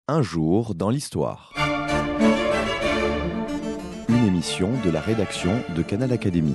Un jour dans l'histoire. Une émission de la rédaction de Canal Académie.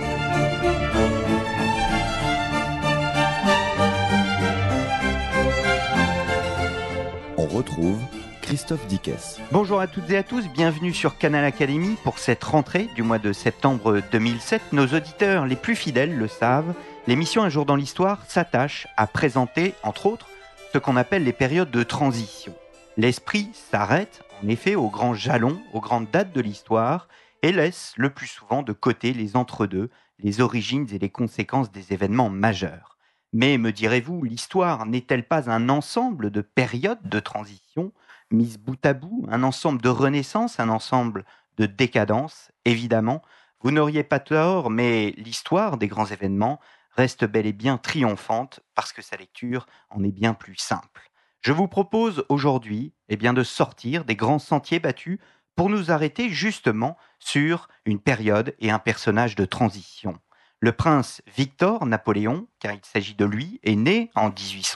On retrouve Christophe Dickès. Bonjour à toutes et à tous, bienvenue sur Canal Académie pour cette rentrée du mois de septembre 2007. Nos auditeurs les plus fidèles le savent, l'émission Un jour dans l'histoire s'attache à présenter, entre autres, ce qu'on appelle les périodes de transition. L'esprit s'arrête, en effet, aux grands jalons, aux grandes dates de l'histoire et laisse le plus souvent de côté les entre-deux, les origines et les conséquences des événements majeurs. Mais, me direz-vous, l'histoire n'est-elle pas un ensemble de périodes de transition mises bout à bout, un ensemble de renaissance, un ensemble de décadence? Évidemment, vous n'auriez pas tort, mais l'histoire des grands événements reste bel et bien triomphante parce que sa lecture en est bien plus simple. Je vous propose aujourd'hui de sortir des grands sentiers battus pour nous arrêter justement sur une période et un personnage de transition. Le prince Victor Napoléon, car il s'agit de lui, est né en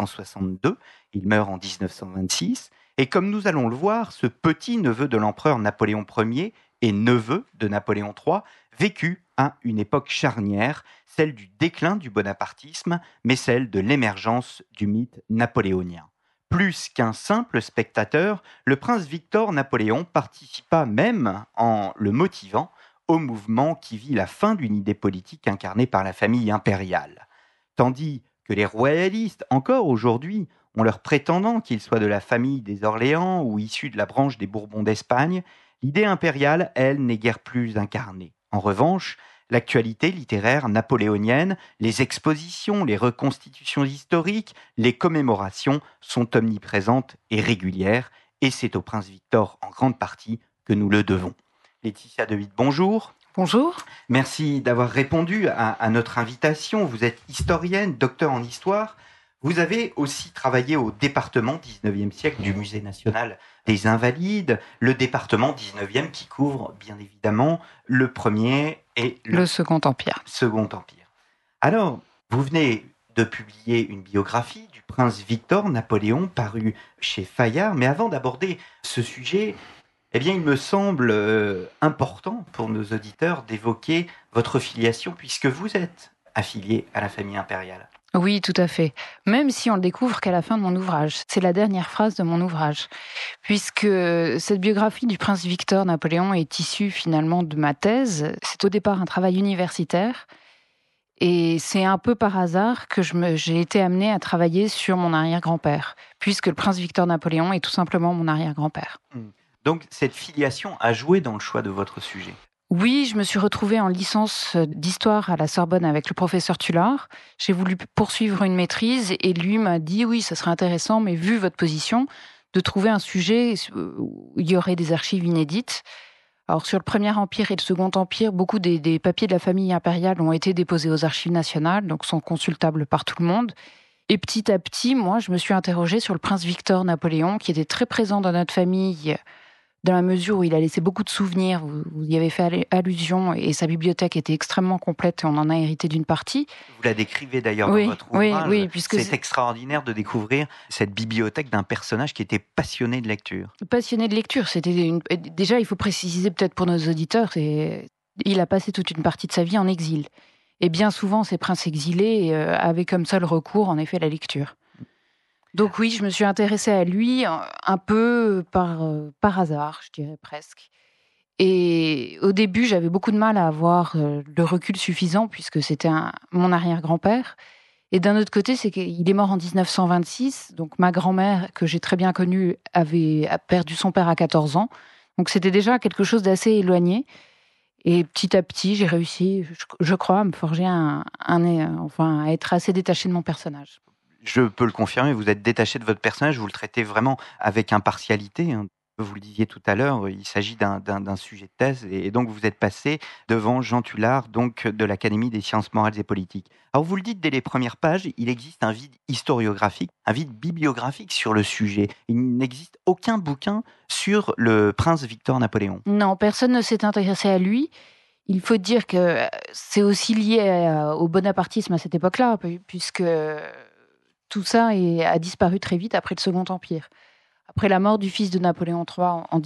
1862, il meurt en 1926, et comme nous allons le voir, ce petit-neveu de l'empereur Napoléon Ier et neveu de Napoléon III vécut à une époque charnière, celle du déclin du bonapartisme, mais celle de l'émergence du mythe napoléonien. Plus qu'un simple spectateur, le prince Victor Napoléon participa même, en le motivant, au mouvement qui vit la fin d'une idée politique incarnée par la famille impériale. Tandis que les royalistes, encore aujourd'hui, ont leurs prétendants, qu'ils soient de la famille des Orléans ou issus de la branche des Bourbons d'Espagne, l'idée impériale, elle, n'est guère plus incarnée. En revanche, l'actualité littéraire napoléonienne, les expositions, les reconstitutions historiques, les commémorations sont omniprésentes et régulières, et c'est au prince Victor en grande partie que nous le devons. Laetitia De Witte, bonjour. Bonjour. Merci d'avoir répondu à notre invitation. Vous êtes historienne, docteur en histoire. Vous avez aussi travaillé au département 19e siècle du Musée national des Invalides, le département 19e qui couvre bien évidemment le premier et le Second Empire. Alors, vous venez de publier une biographie du prince Victor Napoléon parue chez Fayard, mais avant d'aborder ce sujet, il me semble important pour nos auditeurs d'évoquer votre filiation puisque vous êtes affilié à la famille impériale. Oui, tout à fait. Même si on le découvre qu'à la fin de mon ouvrage. C'est la dernière phrase de mon ouvrage. Puisque cette biographie du prince Victor Napoléon est issue finalement de ma thèse. C'est au départ un travail universitaire. Et c'est un peu par hasard que j'ai été amenée à travailler sur mon arrière-grand-père. Puisque le prince Victor Napoléon est tout simplement mon arrière-grand-père. Donc cette filiation a joué dans le choix de votre sujet. Oui, je me suis retrouvée en licence d'histoire à la Sorbonne avec le professeur Tullard. J'ai voulu poursuivre une maîtrise et lui m'a dit « Oui, ça serait intéressant, mais vu votre position, de trouver un sujet où il y aurait des archives inédites. » Alors sur le Premier Empire et le Second Empire, beaucoup des papiers de la famille impériale ont été déposés aux archives nationales, donc sont consultables par tout le monde. Et petit à petit, moi, je me suis interrogée sur le prince Victor Napoléon, qui était très présent dans notre famille, dans la mesure où il a laissé beaucoup de souvenirs, vous y avez fait allusion, et sa bibliothèque était extrêmement complète, et on en a hérité d'une partie. Vous la décrivez d'ailleurs dans votre ouvrage. Oui, puisque c'est extraordinaire de découvrir cette bibliothèque d'un personnage qui était passionné de lecture. Passionné de lecture, déjà il faut préciser peut-être pour nos auditeurs, il a passé toute une partie de sa vie en exil. Et bien souvent, ces princes exilés avaient comme seul recours, en effet, la lecture. Donc oui, je me suis intéressée à lui un peu par hasard, je dirais presque. Et au début, j'avais beaucoup de mal à avoir le recul suffisant puisque c'était mon arrière-grand-père. Et d'un autre côté, c'est qu'il est mort en 1926. Donc ma grand-mère, que j'ai très bien connue, a perdu son père à 14 ans. Donc c'était déjà quelque chose d'assez éloigné. Et petit à petit, j'ai réussi, je crois, à me forger à être assez détachée de mon personnage. Je peux le confirmer, vous êtes détaché de votre personnage, vous le traitez vraiment avec impartialité. Vous le disiez tout à l'heure, il s'agit d'un sujet de thèse, et donc vous êtes passé devant Jean Tullard, donc de l'Académie des sciences morales et politiques. Alors vous le dites dès les premières pages, il existe un vide historiographique, un vide bibliographique sur le sujet. Il n'existe aucun bouquin sur le prince Victor Napoléon. Non, personne ne s'est intéressé à lui. Il faut dire que c'est aussi lié au bonapartisme à cette époque-là, puisque tout ça a disparu très vite après le Second Empire. Après la mort du fils de Napoléon III en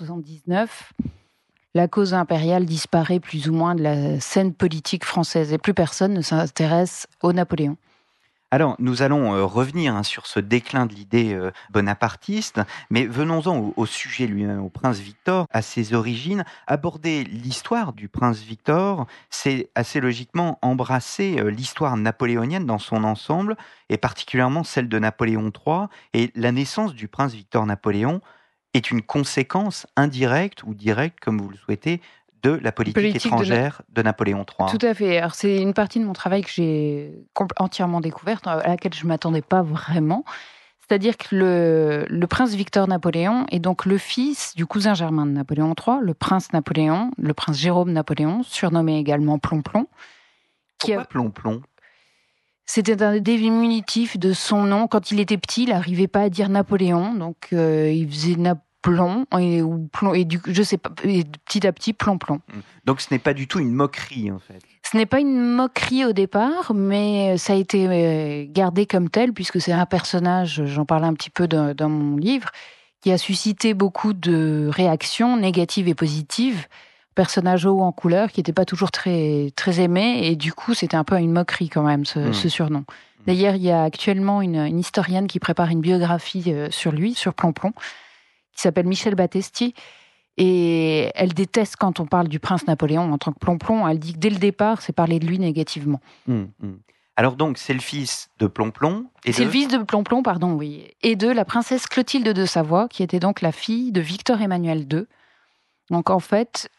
1879, la cause impériale disparaît plus ou moins de la scène politique française et plus personne ne s'intéresse au Napoléon. Alors, nous allons revenir sur ce déclin de l'idée bonapartiste, mais venons-en au sujet lui-même, au prince Victor, à ses origines. Aborder l'histoire du prince Victor, c'est assez logiquement embrasser l'histoire napoléonienne dans son ensemble, et particulièrement celle de Napoléon III. Et la naissance du prince Victor-Napoléon est une conséquence indirecte ou directe, comme vous le souhaitez, de la politique étrangère de Napoléon III. Tout à fait. Alors, c'est une partie de mon travail que j'ai entièrement découverte, à laquelle je ne m'attendais pas vraiment. C'est-à-dire que le prince Victor-Napoléon est donc le fils du cousin germain de Napoléon III, le prince Napoléon, le prince Jérôme Napoléon, surnommé également Plomplon. Pourquoi Plomplon ? C'était un diminutif de son nom. Quand il était petit, il n'arrivait pas à dire Napoléon, donc il faisait Plomb, je sais pas, et petit à petit, Plomplon. Donc ce n'est pas du tout une moquerie, en fait. Ce n'est pas une moquerie au départ, mais ça a été gardé comme tel, puisque c'est un personnage, j'en parlais un petit peu dans mon livre, qui a suscité beaucoup de réactions négatives et positives. Personnage haut en couleur, qui n'était pas toujours très, très aimé, et du coup, c'était un peu une moquerie quand même, ce surnom. D'ailleurs, il y a actuellement une historienne qui prépare une biographie sur lui, sur Plomplon, qui s'appelle Michel Battesti, et elle déteste quand on parle du prince Napoléon en tant que Plomplon. Elle dit que dès le départ, c'est parler de lui négativement. Alors donc, c'est le fils de Plomplon C'est le fils de Plomplon, pardon, oui. Et de la princesse Clotilde de Savoie, qui était donc la fille de Victor Emmanuel II. Donc en fait,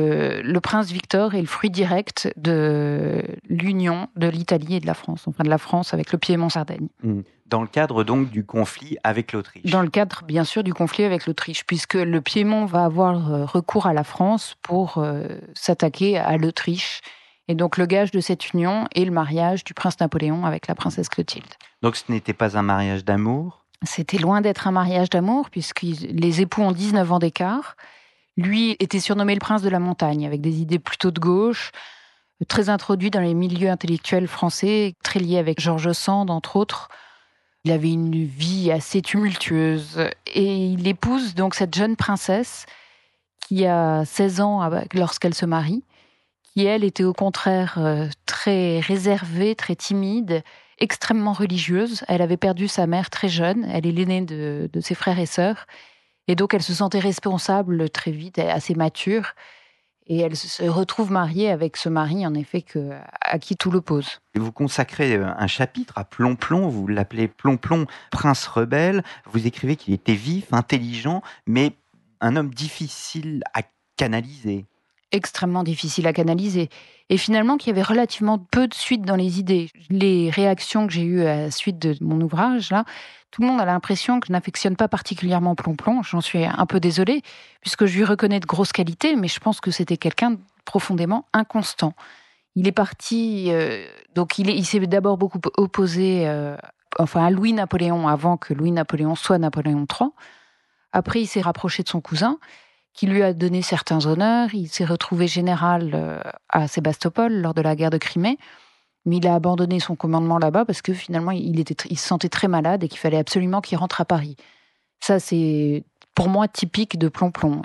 le prince Victor est le fruit direct de l'union de l'Italie et de la France, enfin de la France avec le Piémont-Sardaigne. Dans le cadre donc du conflit avec l'Autriche. Dans le cadre bien sûr du conflit avec l'Autriche, puisque le Piémont va avoir recours à la France pour s'attaquer à l'Autriche. Et donc le gage de cette union est le mariage du prince Napoléon avec la princesse Clotilde. Donc ce n'était pas un mariage d'amour ? C'était loin d'être un mariage d'amour, puisque les époux ont 19 ans d'écart. Lui était surnommé le prince de la montagne, avec des idées plutôt de gauche, très introduit dans les milieux intellectuels français, très lié avec George Sand, entre autres. Il avait une vie assez tumultueuse. Et il épouse donc cette jeune princesse qui a 16 ans lorsqu'elle se marie, qui, elle, était au contraire très réservée, très timide, extrêmement religieuse. Elle avait perdu sa mère très jeune. Elle est l'aînée de ses frères et sœurs. Et donc, elle se sentait responsable très vite, assez mature. Et elle se retrouve mariée avec ce mari, en effet, à qui tout l'oppose. Vous consacrez un chapitre à Plomplon, vous l'appelez Plomplon, prince rebelle. Vous écrivez qu'il était vif, intelligent, mais un homme difficile à canaliser. Extrêmement difficile à canaliser. Et finalement, qu'il y avait relativement peu de suite dans les idées. Les réactions que j'ai eues à la suite de mon ouvrage, là, tout le monde a l'impression que je n'affectionne pas particulièrement Plomplon. J'en suis un peu désolée, puisque je lui reconnais de grosses qualités, mais je pense que c'était quelqu'un de profondément inconstant. Il est parti... donc il s'est d'abord beaucoup opposé à Louis-Napoléon avant que Louis-Napoléon soit Napoléon III. Après, il s'est rapproché de son cousin, qui lui a donné certains honneurs. Il s'est retrouvé général à Sébastopol lors de la guerre de Crimée. Mais il a abandonné son commandement là-bas parce que finalement, il se sentait très malade et qu'il fallait absolument qu'il rentre à Paris. Ça, c'est pour moi typique de Plomplon.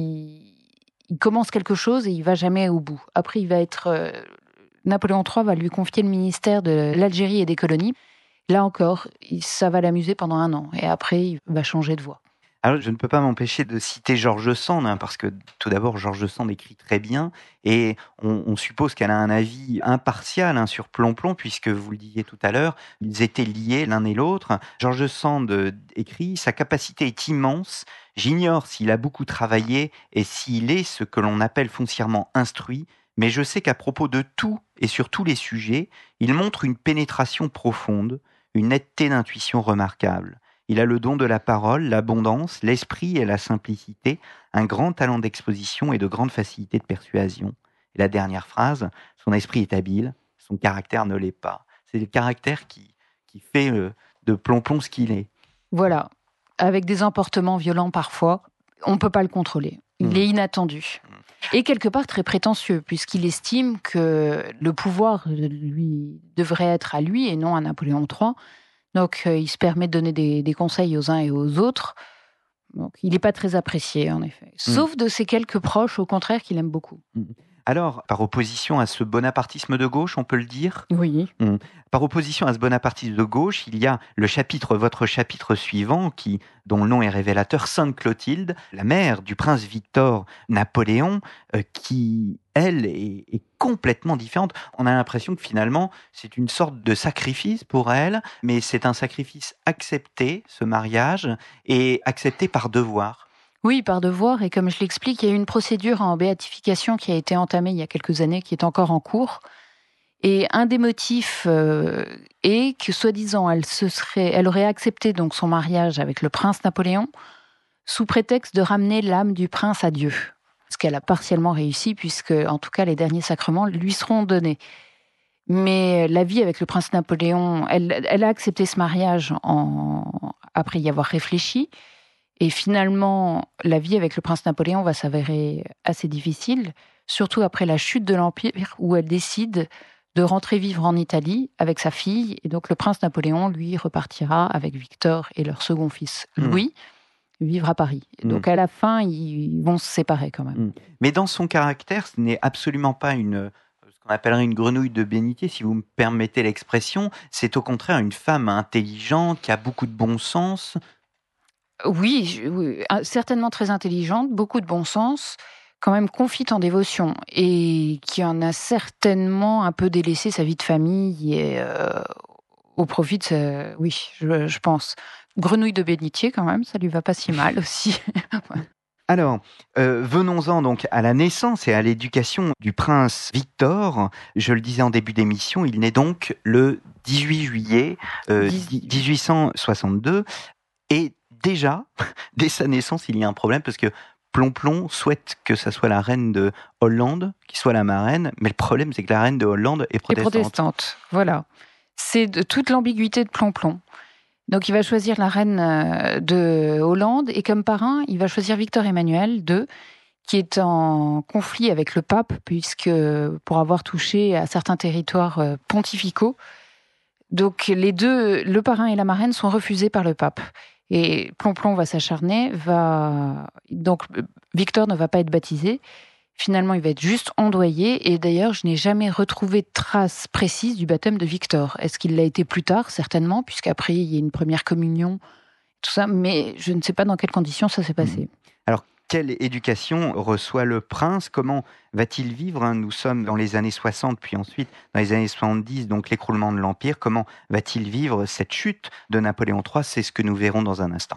Il commence quelque chose et il va jamais au bout. Après, il va être... Napoléon III va lui confier le ministère de l'Algérie et des colonies. Là encore, ça va l'amuser pendant 1 an. Et après, il va changer de voie. Alors, je ne peux pas m'empêcher de citer George Sand, parce que tout d'abord, George Sand écrit très bien, et on suppose qu'elle a un avis impartial sur Plomplon, puisque vous le disiez tout à l'heure, ils étaient liés l'un et l'autre. George Sand écrit « Sa capacité est immense, j'ignore s'il a beaucoup travaillé et s'il est ce que l'on appelle foncièrement instruit, mais je sais qu'à propos de tout et sur tous les sujets, il montre une pénétration profonde, une netteté d'intuition remarquable. Il a le don de la parole, l'abondance, l'esprit et la simplicité, un grand talent d'exposition et de grande facilité de persuasion. » Et la dernière phrase, « Son esprit est habile, son caractère ne l'est pas. » C'est le caractère qui fait de Plomplon ce qu'il est. Voilà, avec des emportements violents parfois, on ne peut pas le contrôler. Il est inattendu. Et quelque part très prétentieux, puisqu'il estime que le pouvoir lui devrait être à lui et non à Napoléon III. Donc, il se permet de donner des conseils aux uns et aux autres. Donc, il n'est pas très apprécié, en effet. Sauf de ses quelques proches, au contraire, qu'il aime beaucoup. Alors, par opposition à ce bonapartisme de gauche, on peut le dire ? Oui. Par opposition à ce bonapartisme de gauche, il y a votre chapitre suivant, dont le nom est révélateur, Sainte Clotilde, la mère du prince Victor Napoléon, qui, elle, est complètement différente. On a l'impression que finalement, c'est une sorte de sacrifice pour elle, mais c'est un sacrifice accepté, ce mariage, et accepté par devoir. Oui, par devoir, et comme je l'explique, il y a eu une procédure en béatification qui a été entamée il y a quelques années, qui est encore en cours. Et un des motifs est que, soi-disant, elle aurait accepté donc son mariage avec le prince Napoléon sous prétexte de ramener l'âme du prince à Dieu. Ce qu'elle a partiellement réussi, puisque, en tout cas, les derniers sacrements lui seront donnés. Mais la vie avec le prince Napoléon, elle a accepté ce mariage après y avoir réfléchi. Et finalement, la vie avec le prince Napoléon va s'avérer assez difficile, surtout après la chute de l'Empire, où elle décide de rentrer vivre en Italie avec sa fille. Et donc le prince Napoléon, lui, repartira avec Victor et leur second fils, Louis, vivre à Paris. Donc à la fin, ils vont se séparer quand même. Mais dans son caractère, ce n'est absolument pas ce qu'on appellerait une grenouille de bénitier, si vous me permettez l'expression. C'est au contraire une femme intelligente, qui a beaucoup de bon sens. Oui, certainement très intelligente, beaucoup de bon sens, quand même confite en dévotion, et qui en a certainement un peu délaissé sa vie de famille et au profit de oui, je pense. Grenouille de bénitier quand même, ça lui va pas si mal aussi. Alors, venons-en donc à la naissance et à l'éducation du prince Victor. Je le disais en début d'émission, il naît donc le 18 juillet 1862, et déjà, dès sa naissance, il y a un problème parce que Plomplon souhaite que ça soit la reine de Hollande qui soit la marraine, mais le problème, c'est que la reine de Hollande est protestante. Voilà. C'est toute l'ambiguïté de Plomplon. Donc, il va choisir la reine de Hollande, et comme parrain, il va choisir Victor Emmanuel II, qui est en conflit avec le pape, puisque pour avoir touché à certains territoires pontificaux, donc les deux, le parrain et la marraine, sont refusés par le pape. Et Plomplon va s'acharner, donc Victor ne va pas être baptisé. Finalement, il va être juste ondoyé. Et d'ailleurs, je n'ai jamais retrouvé de trace précise du baptême de Victor. Est-ce qu'il l'a été plus tard ? Certainement, puisqu'après, il y a une première communion, tout ça. Mais je ne sais pas dans quelles conditions ça s'est passé. Alors, quelle éducation reçoit le prince ? Comment va-t-il vivre ? Nous sommes dans les années 60, puis ensuite dans les années 70, donc l'écroulement de l'Empire. Comment va-t-il vivre cette chute de Napoléon III ? C'est ce que nous verrons dans un instant.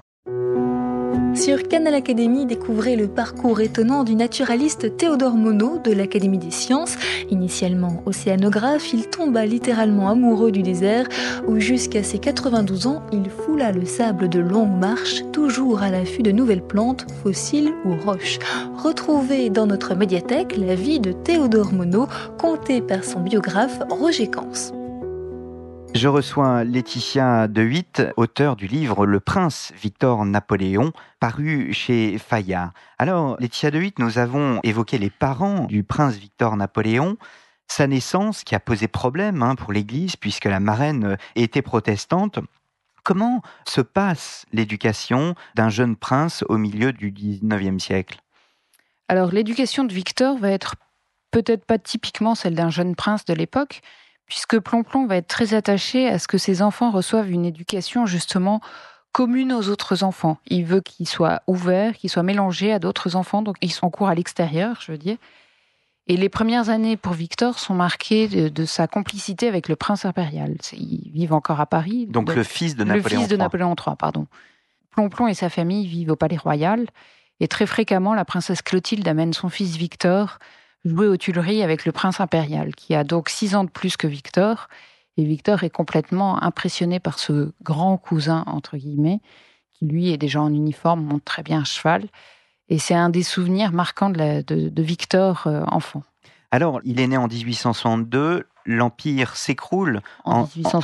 Sur Canal Académie, découvrez le parcours étonnant du naturaliste Théodore Monod de l'Académie des sciences. Initialement océanographe, il tomba littéralement amoureux du désert où jusqu'à ses 92 ans, il foula le sable de longues marches, toujours à l'affût de nouvelles plantes, fossiles ou roches. Retrouvez dans notre médiathèque la vie de Théodore Monod, contée par son biographe Roger Cans. Je reçois Laetitia De Witt, auteure du livre Le Prince Victor Napoléon, paru chez Fayard. Alors, Laetitia De Witt, nous avons évoqué les parents du prince Victor Napoléon, sa naissance qui a posé problème pour l'Église puisque la marraine était protestante. Comment se passe l'éducation d'un jeune prince au milieu du XIXe siècle ? Alors, l'éducation de Victor va être peut-être pas typiquement celle d'un jeune prince de l'époque, puisque Plomplon va être très attaché à ce que ses enfants reçoivent une éducation justement commune aux autres enfants. Il veut qu'ils soient ouverts, qu'ils soient mélangés à d'autres enfants, donc ils sont en cours à l'extérieur, je veux dire. Et les premières années pour Victor sont marquées de sa complicité avec le prince impérial. Ils vivent encore à Paris. Donc le fils de Napoléon III. Le fils de Napoléon III, pardon. Plomplon et sa famille vivent au Palais Royal, et très fréquemment, la princesse Clotilde amène son fils Victor jouer aux Tuileries avec le prince impérial, qui a donc 6 ans de plus que Victor. Et Victor est complètement impressionné par ce grand cousin, entre guillemets, qui lui est déjà en uniforme, monte très bien à cheval. Et c'est un des souvenirs marquants de Victor enfant. Alors, il est né en 1862, l'Empire s'écroule en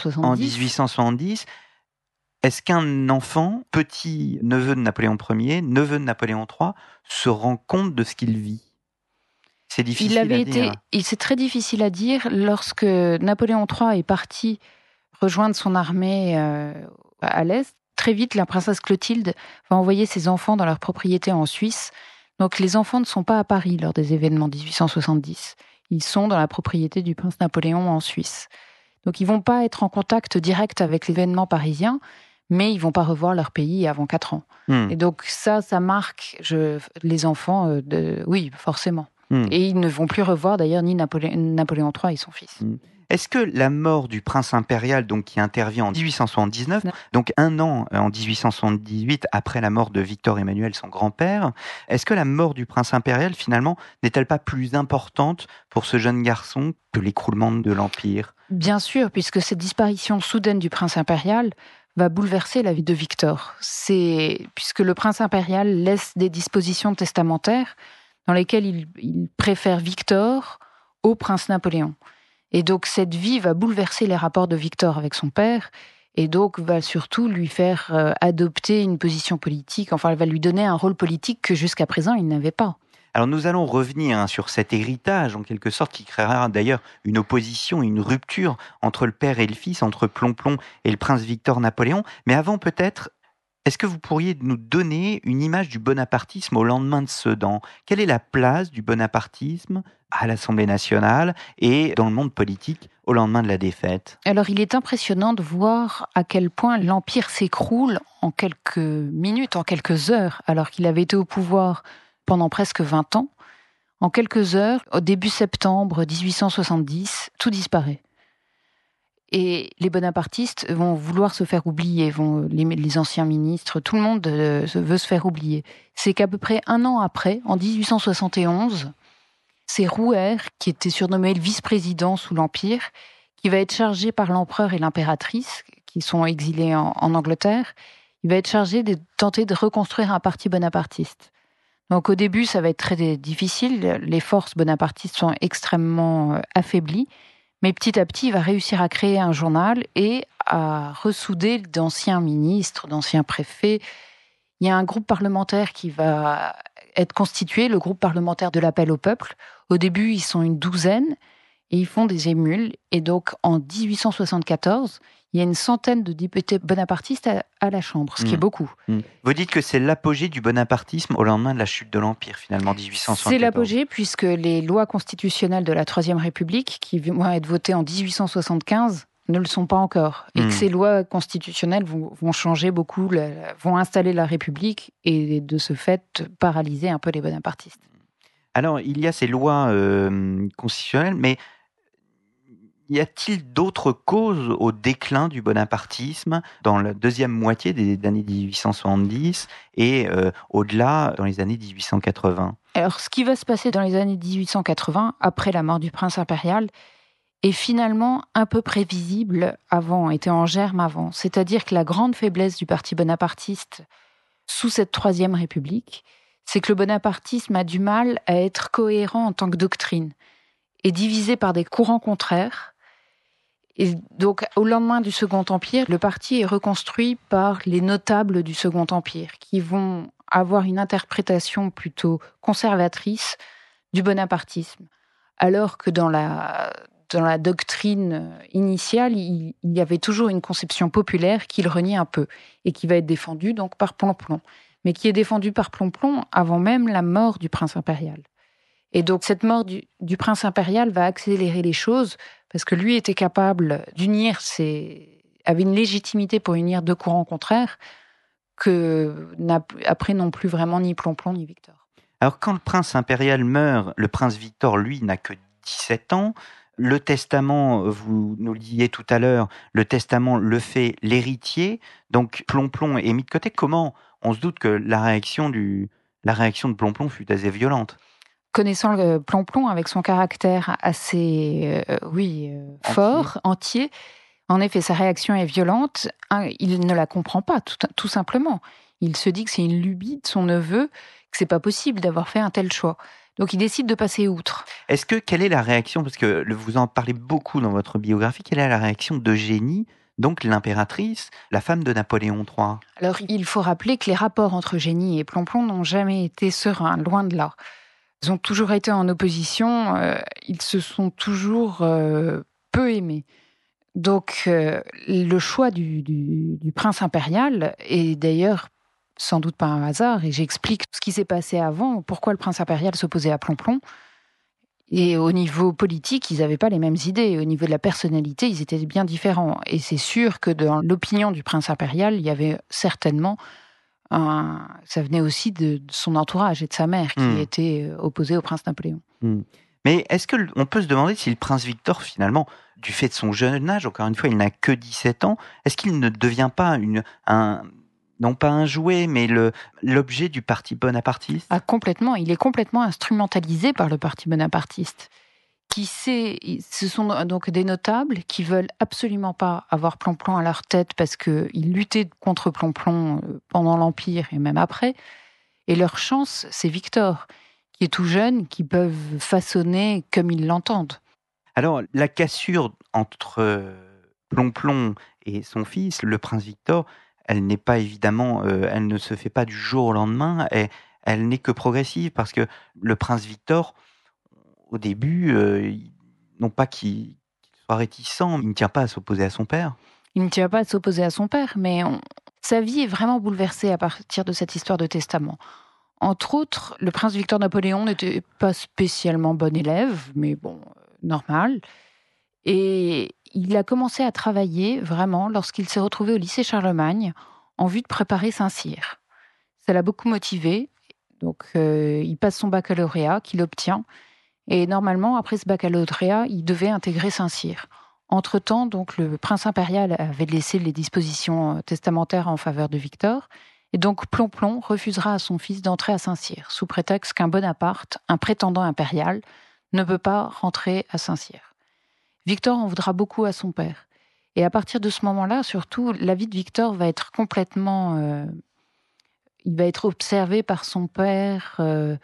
1870. Est-ce qu'un enfant, petit neveu de Napoléon Ier, neveu de Napoléon III, se rend compte de ce qu'il vit ? C'est difficile à dire. C'est très difficile à dire. Lorsque Napoléon III est parti rejoindre son armée à l'Est, Très vite, la princesse Clotilde va envoyer ses enfants dans leur propriété en Suisse. Donc les enfants ne sont pas à Paris lors des événements 1870. Ils sont dans la propriété du prince Napoléon en Suisse. Donc ils ne vont pas être en contact direct avec l'événement parisien, mais ils ne vont pas revoir leur pays avant 4 ans. Et donc ça marque les enfants, oui, forcément. Et ils ne vont plus revoir d'ailleurs ni Napoléon III et son fils. Est-ce que la mort du prince impérial, donc qui intervient en 1879, donc 1 an en 1878 après la mort de Victor Emmanuel, son grand-père, est-ce que la mort du prince impérial finalement n'est-elle pas plus importante pour ce jeune garçon que l'écroulement de l'Empire ? Bien sûr, puisque cette disparition soudaine du prince impérial va bouleverser la vie de Victor. Puisque le prince impérial laisse des dispositions testamentaires dans lesquelles il préfère Victor au prince Napoléon. Et donc cette vie va bouleverser les rapports de Victor avec son père, et donc va surtout lui faire adopter une position politique, enfin elle va lui donner un rôle politique que jusqu'à présent il n'avait pas. Alors nous allons revenir sur cet héritage, en quelque sorte, qui créera d'ailleurs une opposition, une rupture entre le père et le fils, entre Plomplon et le prince Victor Napoléon. Mais avant peut-être, est-ce que vous pourriez nous donner une image du bonapartisme au lendemain de Sedan ? Quelle est la place du bonapartisme à l'Assemblée nationale et dans le monde politique au lendemain de la défaite ? Alors il est impressionnant de voir à quel point l'Empire s'écroule en quelques minutes, en quelques heures, alors qu'il avait été au pouvoir pendant presque 20 ans. En quelques heures, au début septembre 1870, tout disparaît. Et les bonapartistes vont vouloir se faire oublier, les anciens ministres, tout le monde veut se faire oublier. C'est qu'à peu près 1 an après, en 1871, c'est Rouher, qui était surnommé le vice-président sous l'Empire, qui va être chargé par l'empereur et l'impératrice, qui sont exilés en Angleterre, il va être chargé de tenter de reconstruire un parti bonapartiste. Donc au début, ça va être très difficile, les forces bonapartistes sont extrêmement affaiblies, mais petit à petit, il va réussir à créer un journal et à ressouder d'anciens ministres, d'anciens préfets. Il y a un groupe parlementaire qui va être constitué, le groupe parlementaire de l'appel au peuple. Au début, ils sont une 12aine et ils font des émules. Et donc, en 1874, il y a une centaine de députés bonapartistes à la Chambre, ce qui est beaucoup. Vous dites que c'est l'apogée du bonapartisme au lendemain de la chute de l'Empire, finalement, 1874. C'est l'apogée, puisque les lois constitutionnelles de la Troisième République, qui vont être votées en 1875, ne le sont pas encore. Et que ces lois constitutionnelles vont changer beaucoup, vont installer la République et de ce fait paralyser un peu les bonapartistes. Alors, il y a ces lois constitutionnelles, mais y a-t-il d'autres causes au déclin du bonapartisme dans la deuxième moitié des années 1870 et au-delà dans les années 1880 ? Alors, ce qui va se passer dans les années 1880, après la mort du prince impérial, est finalement un peu prévisible avant, était en germe avant. C'est-à-dire que la grande faiblesse du parti bonapartiste sous cette Troisième République, c'est que le bonapartisme a du mal à être cohérent en tant que doctrine, est divisé par des courants contraires. Et donc, au lendemain du Second Empire, le parti est reconstruit par les notables du Second Empire, qui vont avoir une interprétation plutôt conservatrice du bonapartisme, alors que dans la doctrine initiale, il y avait toujours une conception populaire qui le renie un peu, et qui va être défendue donc par Plomplon, mais qui est défendue par Plomplon avant même la mort du prince impérial. Et donc cette mort du prince impérial va accélérer les choses, parce que lui était capable d'unir, avait une légitimité pour unir 2 courants contraires, que après non plus vraiment ni Plomplon ni Victor. Alors quand le prince impérial meurt, le prince Victor, lui, n'a que 17 ans. Le testament, vous nous le disiez tout à l'heure, le testament le fait l'héritier, donc Plomplon est mis de côté. Comment ? On se doute que la réaction de Plomplon fut assez violente. Connaissant le Plomplon avec son caractère assez, fort, entier, en effet, sa réaction est violente. Il ne la comprend pas, tout simplement. Il se dit que c'est une lubie de son neveu, que c'est pas possible d'avoir fait un tel choix. Donc il décide de passer outre. Quelle est la réaction, parce que vous en parlez beaucoup dans votre biographie, quelle est la réaction d'Eugénie, donc l'impératrice, la femme de Napoléon III ? Alors il faut rappeler que les rapports entre Eugénie et Plomplon n'ont jamais été sereins, loin de là. Ils ont toujours été en opposition, ils se sont toujours peu aimés. Donc, le choix du prince impérial est d'ailleurs sans doute pas un hasard, et j'explique ce qui s'est passé avant, pourquoi le prince impérial s'opposait à Plomplon. Et au niveau politique, ils n'avaient pas les mêmes idées. Au niveau de la personnalité, ils étaient bien différents. Et c'est sûr que dans l'opinion du prince impérial, il y avait certainement ça venait aussi de son entourage et de sa mère, qui était opposée au prince Napoléon. Mais est-ce qu'on peut se demander si le prince Victor, finalement, du fait de son jeune âge, encore une fois, il n'a que 17 ans, est-ce qu'il ne devient pas non pas un jouet, mais l'objet du parti bonapartiste ? Complètement. Il est complètement instrumentalisé par le parti bonapartiste. Ce sont donc des notables qui veulent absolument pas avoir Plomplon à leur tête parce qu'ils luttaient contre Plomplon pendant l'Empire et même après. Et leur chance, c'est Victor, qui est tout jeune, qui peuvent façonner comme ils l'entendent. Alors, la cassure entre Plomplon et son fils, le prince Victor, elle n'est pas évidemment, elle ne se fait pas du jour au lendemain, et elle n'est que progressive, parce que le prince Victor, au début, non pas qu'il soit réticent, mais il ne tient pas à s'opposer à son père. Il ne tient pas à s'opposer à son père, mais sa vie est vraiment bouleversée à partir de cette histoire de testament. Entre autres, le prince Victor Napoléon n'était pas spécialement bon élève, mais bon, normal. Et il a commencé à travailler vraiment lorsqu'il s'est retrouvé au lycée Charlemagne en vue de préparer Saint-Cyr. Ça l'a beaucoup motivé. Donc, il passe son baccalauréat, qu'il obtient. Et normalement, après ce baccalauréat, il devait intégrer Saint-Cyr. Entre-temps, donc, le prince impérial avait laissé les dispositions testamentaires en faveur de Victor. Et donc, Plomplon refusera à son fils d'entrer à Saint-Cyr, sous prétexte qu'un Bonaparte, un prétendant impérial, ne peut pas rentrer à Saint-Cyr. Victor en voudra beaucoup à son père. Et à partir de ce moment-là, surtout, la vie de Victor va être complètement... il va être observé par son père.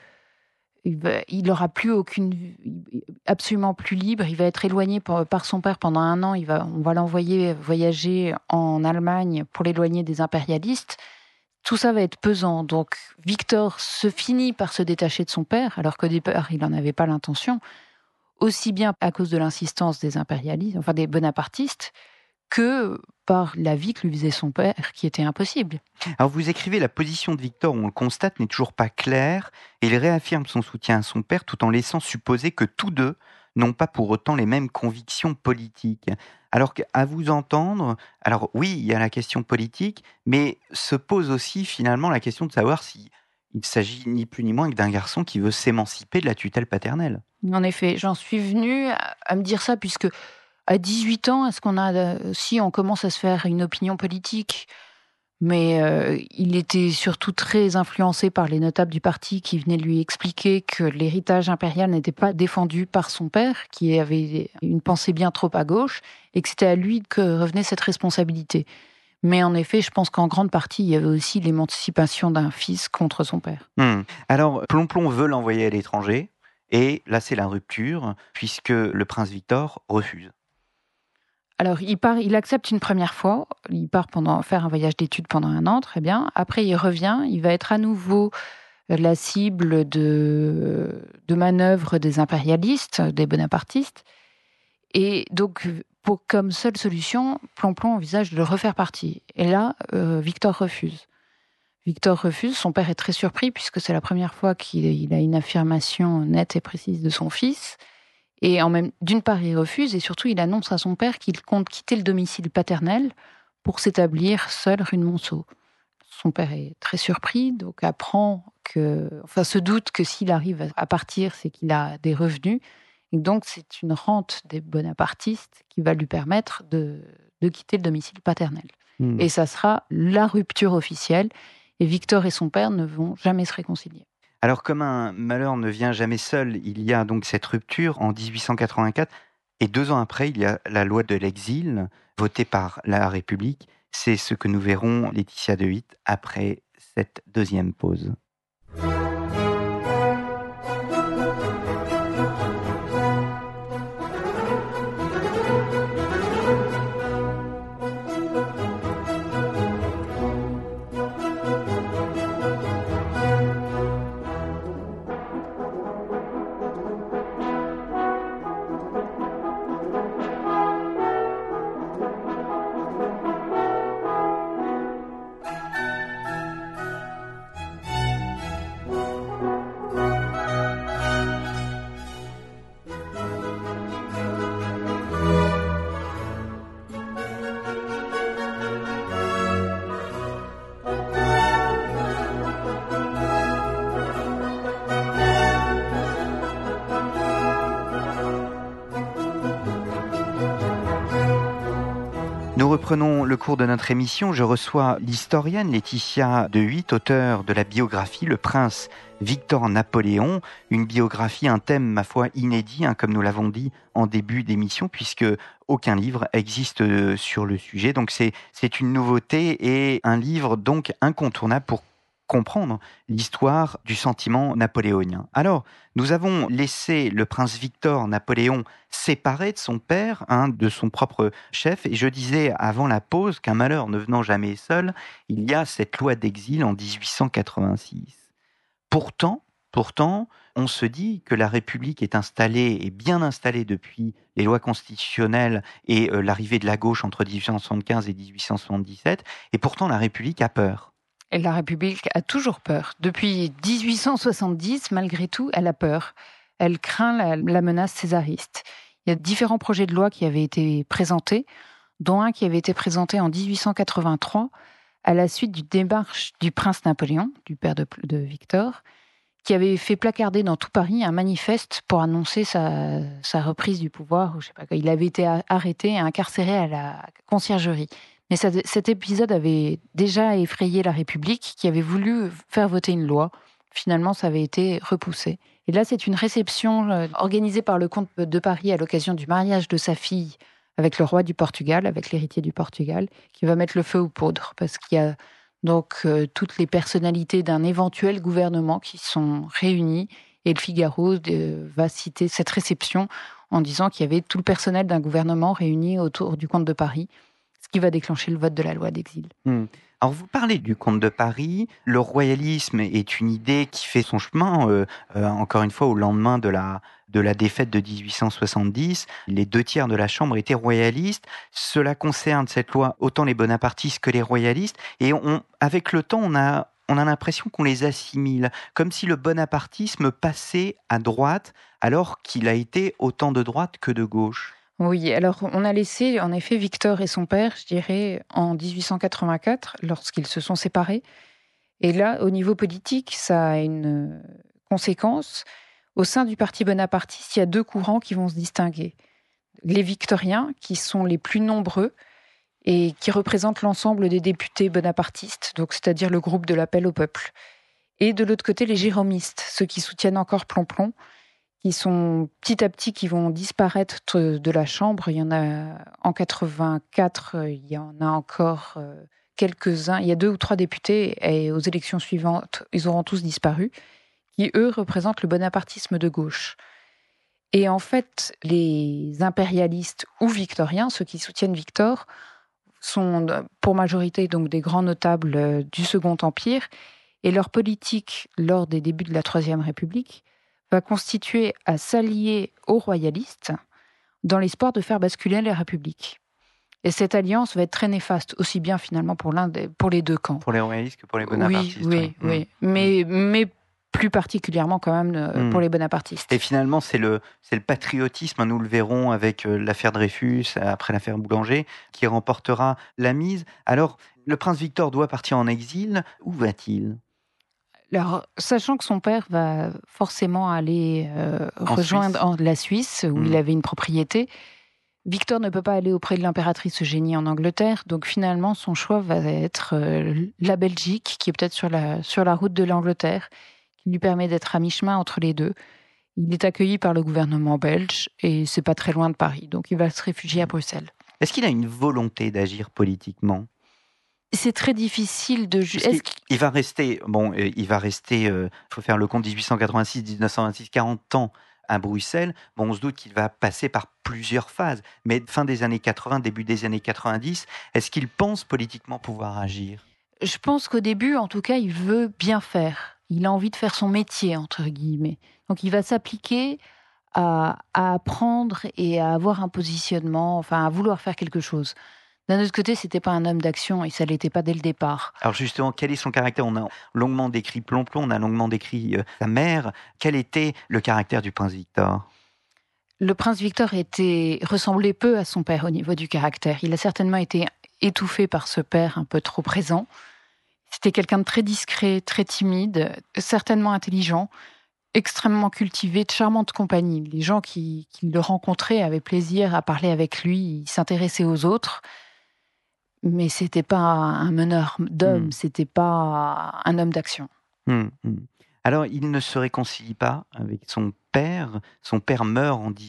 Il n'aura plus absolument plus libre. Il va être éloigné par son père pendant 1 an. On va l'envoyer voyager en Allemagne pour l'éloigner des impérialistes. Tout ça va être pesant. Donc, Victor se finit par se détacher de son père, alors qu'au départ, il n'en avait pas l'intention, aussi bien à cause de l'insistance des impérialistes, enfin des bonapartistes, que par la vie que lui faisait son père, qui était impossible. Alors vous écrivez, la position de Victor, on le constate, n'est toujours pas claire, et il réaffirme son soutien à son père tout en laissant supposer que tous deux n'ont pas pour autant les mêmes convictions politiques. Alors qu'à vous entendre, alors oui, il y a la question politique, mais se pose aussi finalement la question de savoir si il s'agit ni plus ni moins que d'un garçon qui veut s'émanciper de la tutelle paternelle. En effet, j'en suis venue à me dire ça, puisque à 18 ans, si on commence à se faire une opinion politique, mais il était surtout très influencé par les notables du parti qui venaient lui expliquer que l'héritage impérial n'était pas défendu par son père, qui avait une pensée bien trop à gauche, et que c'était à lui que revenait cette responsabilité. Mais en effet, je pense qu'en grande partie, il y avait aussi l'émancipation d'un fils contre son père. Alors, Plomplon veut l'envoyer à l'étranger, et là, c'est la rupture, puisque le prince Victor refuse. Alors, il accepte une première fois, il part faire un voyage d'études pendant 1 an, très bien. Après, il revient, il va être à nouveau la cible de manœuvres des impérialistes, des bonapartistes. Et donc, comme seule solution, Plomplon envisage de le refaire partie. Et là, Victor refuse. Victor refuse, son père est très surpris puisque c'est la première fois qu'il a une affirmation nette et précise de son fils. Et d'une part, il refuse et surtout, il annonce à son père qu'il compte quitter le domicile paternel pour s'établir seul rue de Monceau. Son père est très surpris, donc se doute que s'il arrive à partir, c'est qu'il a des revenus. Et donc, c'est une rente des bonapartistes qui va lui permettre de quitter le domicile paternel. Et ça sera la rupture officielle. Et Victor et son père ne vont jamais se réconcilier. Alors, comme un malheur ne vient jamais seul, il y a donc cette rupture en 1884. Et 2 ans après, il y a la loi de l'exil, votée par la République. C'est ce que nous verrons, Laetitia De Witt, après cette deuxième pause. reprenons le cours de notre émission. Je reçois l'historienne Laetitia de Huytt, auteure de la biographie Le Prince Victor Napoléon, une biographie, un thème, ma foi, inédit, comme nous l'avons dit en début d'émission, puisque aucun livre existe sur le sujet. Donc c'est une nouveauté et un livre donc incontournable pour comprendre l'histoire du sentiment napoléonien. Alors, nous avons laissé le prince Victor Napoléon séparé de son père, de son propre chef, et je disais avant la pause qu'un malheur ne venant jamais seul, il y a cette loi d'exil en 1886. Pourtant, on se dit que la République est bien installée depuis les lois constitutionnelles et l'arrivée de la gauche entre 1875 et 1877, et pourtant la République a peur. Et la République a toujours peur. Depuis 1870, malgré tout, elle a peur. Elle craint la menace césariste. Il y a différents projets de loi qui avaient été présentés, dont un qui avait été présenté en 1883, à la suite du démarche du prince Napoléon, du père de Victor, qui avait fait placarder dans tout Paris un manifeste pour annoncer sa reprise du pouvoir. Ou je sais pas, il avait été arrêté et incarcéré à la conciergerie. Mais cet épisode avait déjà effrayé la République, qui avait voulu faire voter une loi. Finalement, ça avait été repoussé. Et là, c'est une réception organisée par le comte de Paris à l'occasion du mariage de sa fille avec le roi du Portugal, avec l'héritier du Portugal, qui va mettre le feu aux poudres, parce qu'il y a donc toutes les personnalités d'un éventuel gouvernement qui sont réunies. Et le Figaro va citer cette réception en disant qu'il y avait tout le personnel d'un gouvernement réuni autour du comte de Paris, ce qui va déclencher le vote de la loi d'exil. Alors vous parlez du comte de Paris, le royalisme est une idée qui fait son chemin, encore une fois au lendemain de la défaite de 1870, les 2/3 de la Chambre étaient royalistes. Cela concerne cette loi autant les bonapartistes que les royalistes, et avec le temps on a l'impression qu'on les assimile, comme si le bonapartisme passait à droite alors qu'il a été autant de droite que de gauche. Oui, alors on a laissé en effet Victor et son père, je dirais, en 1884, lorsqu'ils se sont séparés. Et là, au niveau politique, ça a une conséquence. Au sein du parti bonapartiste, il y a 2 courants qui vont se distinguer. Les victoriens, qui sont les plus nombreux et qui représentent l'ensemble des députés bonapartistes, donc c'est-à-dire le groupe de l'appel au peuple. Et de l'autre côté, les giromistes, ceux qui soutiennent encore Plomplon, qui sont petit à petit, qui vont disparaître de la Chambre. Il y en a en 84, il y en a encore quelques-uns. Il y a 2 ou 3 députés, et aux élections suivantes, ils auront tous disparu, qui, eux, représentent le bonapartisme de gauche. Et en fait, les impérialistes ou victoriens, ceux qui soutiennent Victor, sont pour majorité donc des grands notables du Second Empire, et leur politique, lors des débuts de la Troisième République, va constituer à s'allier aux royalistes dans l'espoir de faire basculer la République. Et cette alliance va être très néfaste, aussi bien finalement pour les 2 camps. Pour les royalistes que pour les bonapartistes. Oui. Mais plus particulièrement quand même pour les bonapartistes. Et finalement, c'est le patriotisme, nous le verrons avec l'affaire Dreyfus, après l'affaire Boulanger, qui remportera la mise. Alors, le prince Victor doit partir en exil. Où va-t-il ? Alors, sachant que son père va forcément aller rejoindre la Suisse, où il avait une propriété, Victor ne peut pas aller auprès de l'impératrice Eugénie en Angleterre, donc finalement son choix va être la Belgique, qui est peut-être sur la route de l'Angleterre, qui lui permet d'être à mi-chemin entre les deux. Il est accueilli par le gouvernement belge, et c'est pas très loin de Paris, donc il va se réfugier à Bruxelles. Est-ce qu'il a une volonté d'agir politiquement ? C'est très difficile de juger. Il va rester, faut faire le compte, 1886, 1926, 40 ans à Bruxelles. On se doute qu'il va passer par plusieurs phases. Mais fin des années 80, début des années 90, est-ce qu'il pense politiquement pouvoir agir ? Je pense qu'au début, en tout cas, il veut bien faire. Il a envie de faire son métier, entre guillemets. Donc il va s'appliquer à apprendre et à avoir un positionnement, enfin à vouloir faire quelque chose. D'un autre côté, c'était pas un homme d'action et ça l'était pas dès le départ. Alors justement, quel est son caractère ? On a longuement décrit Plomplon, on a longuement décrit sa mère. Quel était le caractère du prince Victor ? Le prince Victor ressemblait peu à son père au niveau du caractère. Il a certainement été étouffé par ce père un peu trop présent. C'était quelqu'un de très discret, très timide, certainement intelligent, extrêmement cultivé, de charmante compagnie. Les gens qui le rencontraient avaient plaisir à parler avec lui, il s'intéressait aux autres. Mais c'était pas un meneur d'hommes, c'était pas un homme d'action. Alors, il ne se réconcilie pas avec son père. Son père meurt en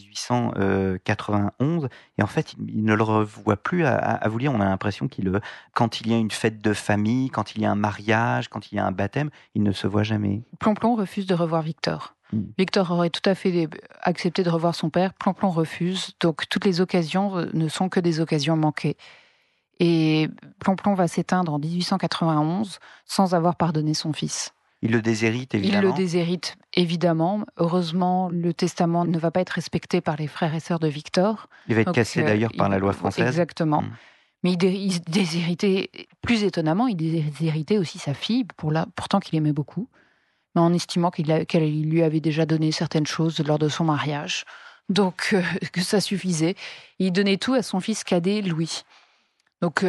1891 et en fait, il ne le revoit plus. À vous lire, on a l'impression quand il y a une fête de famille, quand il y a un mariage, quand il y a un baptême, il ne se voit jamais. Plomplon refuse de revoir Victor. Victor aurait tout à fait accepté de revoir son père. Plomplon refuse. Donc, toutes les occasions ne sont que des occasions manquées. Et Plomplon va s'éteindre en 1891 sans avoir pardonné son fils. Il le déshérite, évidemment. Il le déshérite, évidemment. Heureusement, le testament ne va pas être respecté par les frères et sœurs de Victor. Il va être cassé d'ailleurs par la loi française. Exactement. Mais il déshéritait, plus étonnamment, il déshéritait aussi sa fille, pourtant qu'il aimait beaucoup, mais en estimant qu'elle lui avait déjà donné certaines choses lors de son mariage. Donc, que ça suffisait. Il donnait tout à son fils cadet, Louis. Donc,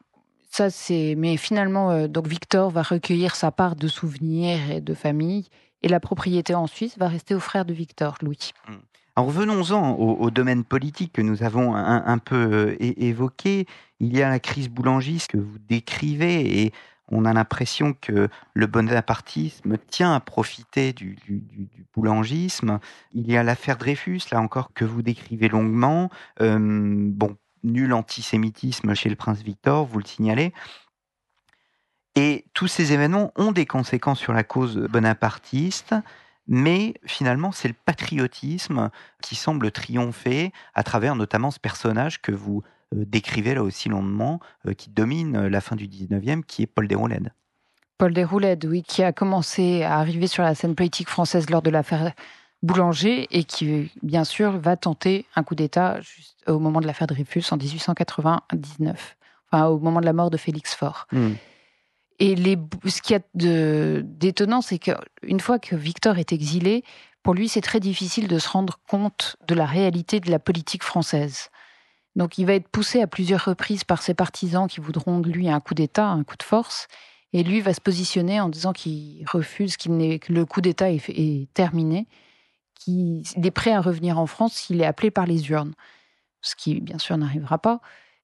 mais finalement, donc Victor va recueillir sa part de souvenirs et de famille, et la propriété en Suisse va rester au frère de Victor, Louis. Alors revenons-en au domaine politique que nous avons un peu évoqué. Il y a la crise boulangiste que vous décrivez, et on a l'impression que le bonapartisme tient à profiter du boulangisme. Il y a l'affaire Dreyfus, là encore, que vous décrivez longuement. Nul antisémitisme chez le prince Victor, vous le signalez. Et tous ces événements ont des conséquences sur la cause bonapartiste, mais finalement, c'est le patriotisme qui semble triompher à travers notamment ce personnage que vous décrivez là aussi longuement, qui domine la fin du 19e, qui est Paul Déroulède. Paul Déroulède, oui, qui a commencé à arriver sur la scène politique française lors de l'affaire Boulanger et qui, bien sûr, va tenter un coup d'État juste au moment de l'affaire Dreyfus en 1899, au moment de la mort de Félix Faure. Et ce qu'il y a d'étonnant, c'est qu'une fois que Victor est exilé, pour lui, c'est très difficile de se rendre compte de la réalité de la politique française. Donc, il va être poussé à plusieurs reprises par ses partisans qui voudront de lui un coup d'État, un coup de force. Et lui va se positionner en disant qu'il refuse, que le coup d'État est terminé, qu'il est prêt à revenir en France s'il est appelé par les urnes. Ce qui, bien sûr, n'arrivera pas.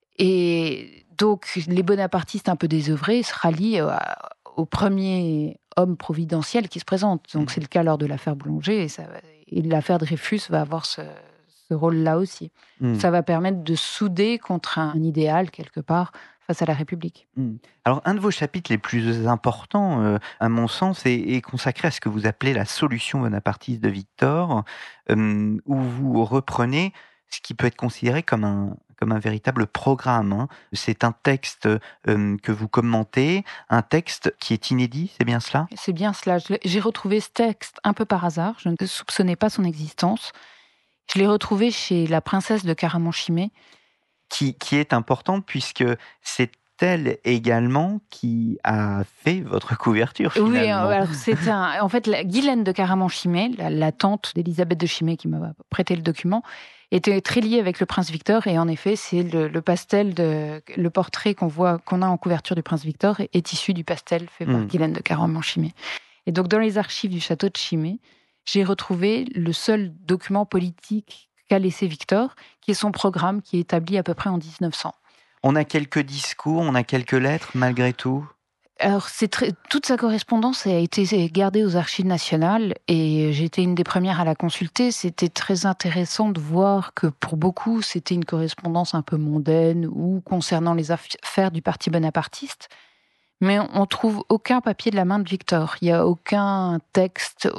Et donc, les bonapartistes un peu désœuvrés se rallient au premier homme providentiel qui se présente. Donc, c'est le cas lors de l'affaire Boulanger. Et l'affaire Dreyfus va avoir ce rôle-là aussi. Ça va permettre de souder contre un idéal, quelque part, face à la République. Alors, un de vos chapitres les plus importants, à mon sens, est consacré à ce que vous appelez la solution bonapartiste de Victor, où vous reprenez ce qui peut être considéré comme un véritable programme. C'est un texte que vous commentez, un texte qui est inédit, c'est bien cela ? C'est bien cela. J'ai retrouvé ce texte un peu par hasard, je ne soupçonnais pas son existence. Je l'ai retrouvé chez la princesse de Caraman-Chimay. Qui est importante puisque c'est elle également qui a fait votre couverture, finalement. Oui, alors en fait, Guylaine de Caraman-Chimay, la tante d'Élisabeth de Chimay qui m'a prêté le document, était très liée avec le prince Victor, et en effet, c'est le pastel, le portrait qu'on a en couverture du prince Victor est issu du pastel fait par Guylaine de Caraman-Chimay. Et donc, dans les archives du château de Chimay, j'ai retrouvé le seul document politique qu'a laissé Victor, qui est son programme, qui est établi à peu près en 1900. On a quelques discours, on a quelques lettres, malgré tout. Alors, toute sa correspondance a été gardée aux Archives nationales, et j'étais une des premières à la consulter. C'était très intéressant de voir que pour beaucoup, c'était une correspondance un peu mondaine ou concernant les affaires du parti bonapartiste. Mais on trouve aucun papier de la main de Victor. Il n'y a aucun texte,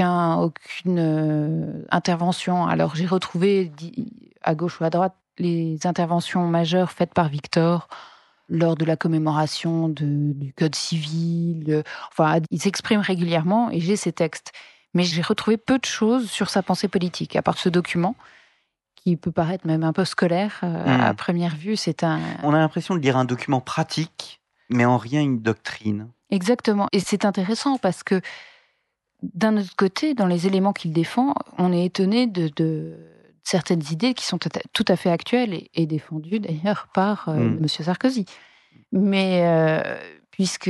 aucune intervention. Alors j'ai retrouvé, à gauche ou à droite, les interventions majeures faites par Victor lors de la commémoration du Code civil. Il s'exprime régulièrement et j'ai ces textes. Mais j'ai retrouvé peu de choses sur sa pensée politique, à part ce document, qui peut paraître même un peu scolaire à première vue. On a l'impression de lire un document pratique, mais en rien une doctrine. Exactement. Et c'est intéressant parce que, d'un autre côté, dans les éléments qu'il défend, on est étonné de certaines idées qui sont tout à fait actuelles et défendues d'ailleurs par M. Sarkozy. Mais puisque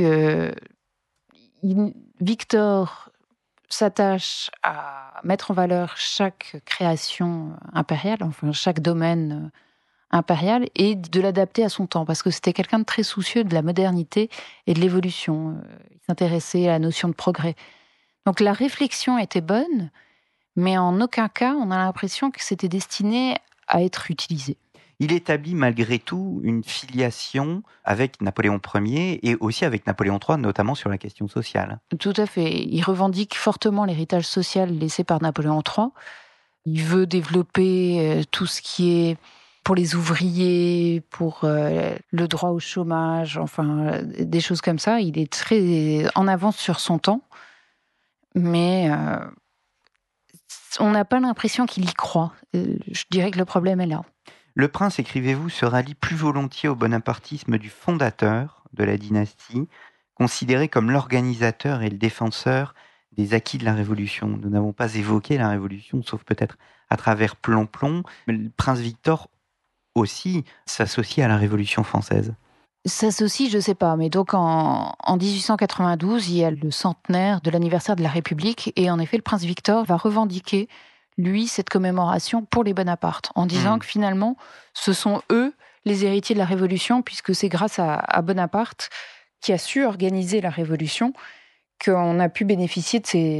Victor s'attache à mettre en valeur chaque création impériale, enfin chaque domaine impériale et de l'adapter à son temps, parce que c'était quelqu'un de très soucieux de la modernité et de l'évolution. Il s'intéressait à la notion de progrès. Donc la réflexion était bonne, mais en aucun cas on a l'impression que c'était destiné à être utilisé. Il établit malgré tout une filiation avec Napoléon Ier et aussi avec Napoléon III, notamment sur la question sociale. Tout à fait. Il revendique fortement l'héritage social laissé par Napoléon III. Il veut développer tout ce qui est pour les ouvriers, pour le droit au chômage, enfin des choses comme ça. Il est très en avance sur son temps, mais on n'a pas l'impression qu'il y croit. Je dirais que le problème est là. Le prince, écrivez-vous, se rallie plus volontiers au bonapartisme du fondateur de la dynastie, considéré comme l'organisateur et le défenseur des acquis de la Révolution. Nous n'avons pas évoqué la Révolution, sauf peut-être à travers Plomplon, mais le prince Victor aussi s'associe à la Révolution française. S'associe, je ne sais pas, mais donc en 1892, il y a le centenaire de l'anniversaire de la République, et en effet, le prince Victor va revendiquer lui, cette commémoration pour les Bonaparte, en disant que finalement, ce sont eux les héritiers de la Révolution, puisque c'est grâce à Bonaparte, qui a su organiser la Révolution, qu'on a pu bénéficier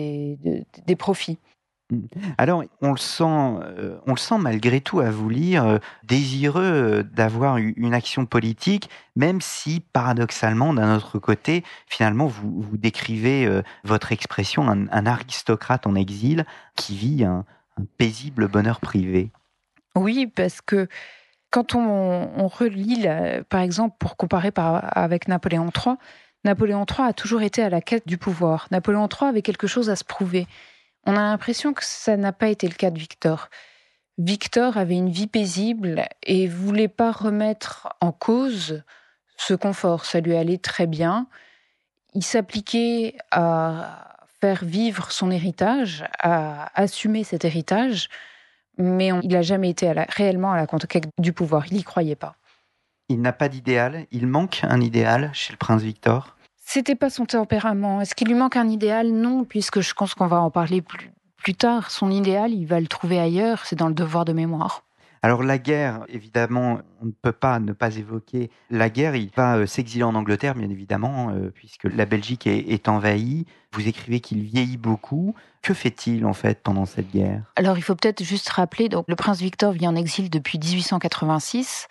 des profits. Alors, on le sent malgré tout à vous lire, désireux d'avoir une action politique, même si, paradoxalement, d'un autre côté, finalement, vous décrivez votre expression, un aristocrate en exil qui vit un paisible bonheur privé. Oui, parce que quand on relit, par exemple, pour comparer avec Napoléon III, Napoléon III a toujours été à la quête du pouvoir. Napoléon III avait quelque chose à se prouver. On a l'impression que ça n'a pas été le cas de Victor. Victor avait une vie paisible et voulait pas remettre en cause ce confort. Ça lui allait très bien. Il s'appliquait à faire vivre son héritage, à assumer cet héritage, mais il n'a jamais été réellement à la conquête du pouvoir. Il n'y croyait pas. Il n'a pas d'idéal. Il manque un idéal chez le prince Victor. C'était pas son tempérament. Est-ce qu'il lui manque un idéal ? Non, puisque je pense qu'on va en parler plus tard. Son idéal, il va le trouver ailleurs, c'est dans le devoir de mémoire. Alors la guerre, évidemment, on ne peut pas ne pas évoquer la guerre. Il va s'exiler en Angleterre, bien évidemment, puisque la Belgique est envahie. Vous écrivez qu'il vieillit beaucoup. Que fait-il, en fait, pendant cette guerre ? Alors, il faut peut-être juste rappeler, donc, le prince Victor vit en exil depuis 1886.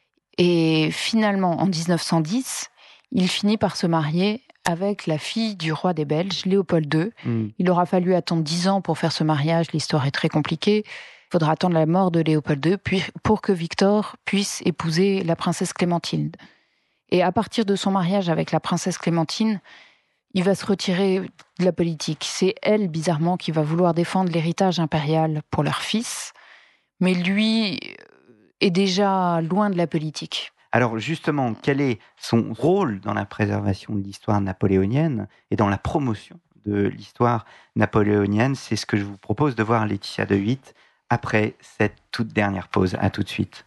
Et finalement, en 1910, il finit par se marier avec la fille du roi des Belges, Léopold II. Il aura fallu attendre 10 ans pour faire ce mariage. L'histoire est très compliquée. Il faudra attendre la mort de Léopold II pour que Victor puisse épouser la princesse Clémentine. Et à partir de son mariage avec la princesse Clémentine, il va se retirer de la politique. C'est elle, bizarrement, qui va vouloir défendre l'héritage impérial pour leur fils. Mais lui est déjà loin de la politique. Alors justement, quel est son rôle dans la préservation de l'histoire napoléonienne et dans la promotion de l'histoire napoléonienne ? C'est ce que je vous propose de voir, Laetitia de Witt, après cette toute dernière pause. À tout de suite.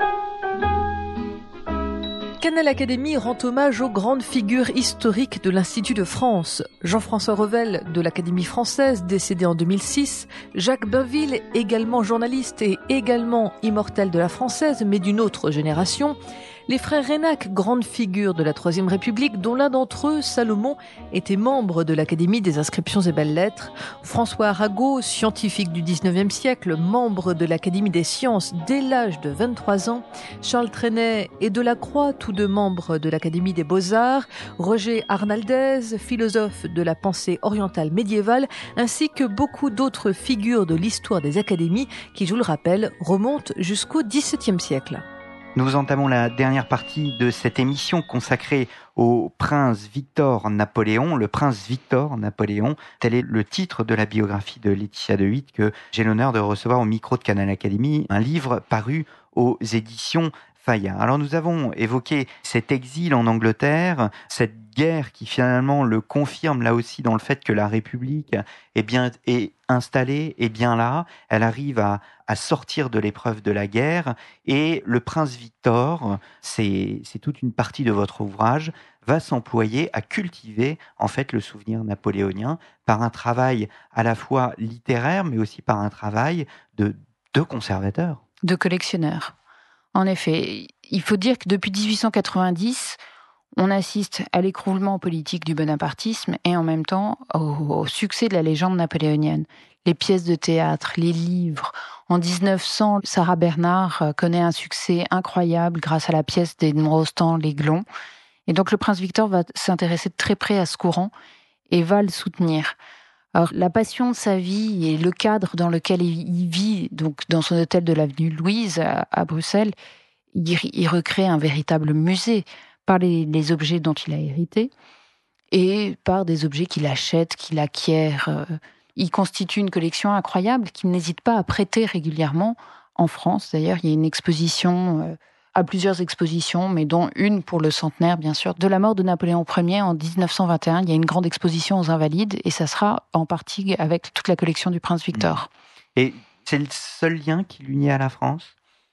Canal Académie rend hommage aux grandes figures historiques de l'Institut de France. Jean-François Revel de l'Académie française, décédé en 2006. Jacques Bainville, également journaliste et également immortel de la française, mais d'une autre génération. Les frères Reynac, grandes figures de la Troisième République, dont l'un d'entre eux, Salomon, était membre de l'Académie des inscriptions et belles-lettres. François Arago, scientifique du 19e siècle, membre de l'Académie des sciences dès l'âge de 23 ans. Charles Trenet et Delacroix, tous deux membres de l'Académie des beaux-arts. Roger Arnaldez, philosophe de la pensée orientale médiévale, ainsi que beaucoup d'autres figures de l'histoire des académies qui, je vous le rappelle, remontent jusqu'au XVIIe siècle. Nous entamons la dernière partie de cette émission consacrée au prince Victor Napoléon. Le prince Victor Napoléon, tel est le titre de la biographie de Laetitia de Witt que j'ai l'honneur de recevoir au micro de Canal Académie, un livre paru aux éditions Fayard. Alors nous avons évoqué cet exil en Angleterre, cette guerre qui finalement le confirme là aussi dans le fait que la République est installée, est bien là, elle arrive à sortir de l'épreuve de la guerre, et le prince Victor, c'est toute une partie de votre ouvrage, va s'employer à cultiver en fait le souvenir napoléonien par un travail à la fois littéraire mais aussi par un travail de conservateur. De collectionneur. En effet, il faut dire que depuis 1890, on assiste à l'écroulement politique du bonapartisme et en même temps au succès de la légende napoléonienne. Les pièces de théâtre, les livres. En 1900, Sarah Bernhardt connaît un succès incroyable grâce à la pièce d'Edmond Rostand, L'Aiglon. Et donc le prince Victor va s'intéresser de très près à ce courant et va le soutenir. Alors, la passion de sa vie et le cadre dans lequel il vit, donc dans son hôtel de l'avenue Louise à Bruxelles, il recrée un véritable musée par les objets dont il a hérité et par des objets qu'il achète, qu'il acquiert. Il constitue une collection incroyable qu'il n'hésite pas à prêter régulièrement en France. D'ailleurs, il y a une exposition, à plusieurs expositions, mais dont une pour le centenaire, bien sûr, de la mort de Napoléon Ier en 1921. Il y a une grande exposition aux Invalides et ça sera en partie avec toute la collection du prince Victor. Et c'est le seul lien qui l'unit à la France ?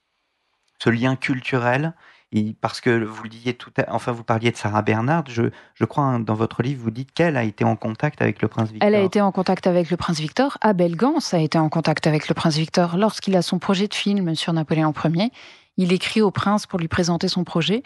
Ce lien culturel ? Parce que vous le disiez vous parliez de Sarah Bernhardt, je crois dans votre livre, vous dites qu'elle a été en contact avec le prince Victor. Elle a été en contact avec le prince Victor. Abel Gance a été en contact avec le prince Victor lorsqu'il a son projet de film sur Napoléon Ier. Il écrit au prince pour lui présenter son projet.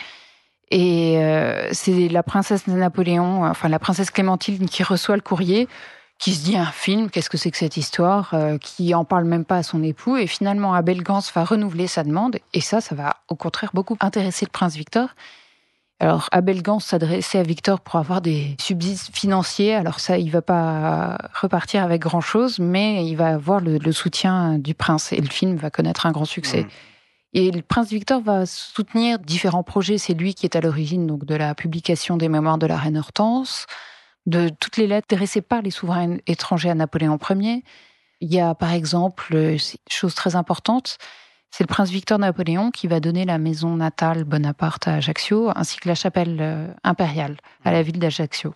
Et c'est la princesse Napoléon, la princesse Clémentine qui reçoit le courrier, qui se dit un film, qu'est-ce que c'est que cette histoire, qui en parle même pas à son époux. Et finalement, Abel Gance va renouveler sa demande. Et ça va au contraire beaucoup intéresser le prince Victor. Alors, Abel Gance s'adressait à Victor pour avoir des subsides financiers. Alors ça, il va pas repartir avec grand-chose, mais il va avoir le soutien du prince. Et le film va connaître un grand succès. Et le prince Victor va soutenir différents projets. C'est lui qui est à l'origine donc de la publication des mémoires de la reine Hortense, de toutes les lettres adressées par les souverains étrangers à Napoléon Ier. Il y a par exemple, c'est une chose très importante, c'est le prince Victor Napoléon qui va donner la maison natale Bonaparte à Ajaccio, ainsi que la chapelle impériale à la ville d'Ajaccio.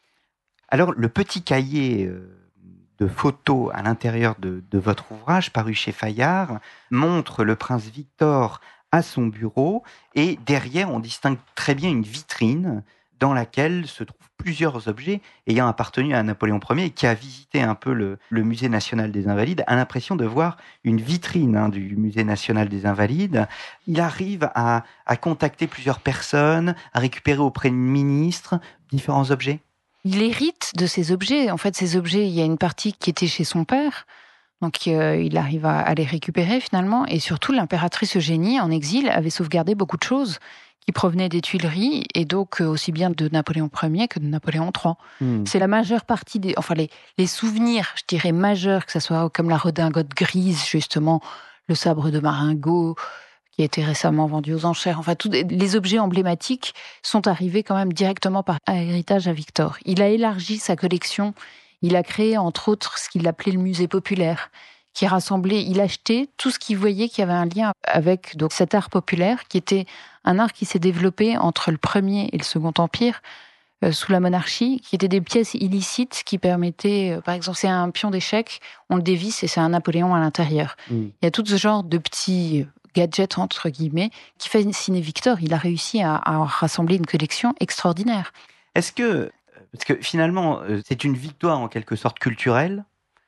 Alors, le petit cahier de photos à l'intérieur de votre ouvrage, paru chez Fayard, montre le prince Victor à son bureau, et derrière, on distingue très bien une vitrine dans laquelle se trouvent plusieurs objets ayant appartenu à Napoléon Ier, et qui a visité un peu le Musée national des Invalides, a l'impression de voir une vitrine du Musée national des Invalides. Il arrive à contacter plusieurs personnes, à récupérer auprès de ministres différents objets. Il hérite de ces objets. En fait, ces objets, il y a une partie qui était chez son père, donc il arrive à les récupérer finalement. Et surtout, l'impératrice Eugénie, en exil, avait sauvegardé beaucoup de choses qui provenaient des Tuileries, et donc aussi bien de Napoléon Ier que de Napoléon III. C'est la majeure partie les souvenirs, je dirais, majeurs, que ce soit comme la redingote grise, justement, le sabre de Marengo, qui a été récemment vendu aux enchères. Enfin, tous les objets emblématiques sont arrivés quand même directement par héritage à Victor. Il a élargi sa collection. Il a créé, entre autres, ce qu'il appelait le musée populaire, qui rassemblait, il achetait tout ce qu'il voyait qui avait un lien avec donc cet art populaire, qui était un art qui s'est développé entre le Premier et le Second Empire, sous la monarchie, qui étaient des pièces illicites qui permettaient, par exemple, c'est un pion d'échecs, on le dévisse et c'est un Napoléon à l'intérieur. Il y a tout ce genre de petits gadgets, entre guillemets, qui fascinaient Victor. Il a réussi à rassembler une collection extraordinaire. Parce que finalement, c'est une victoire en quelque sorte culturelle,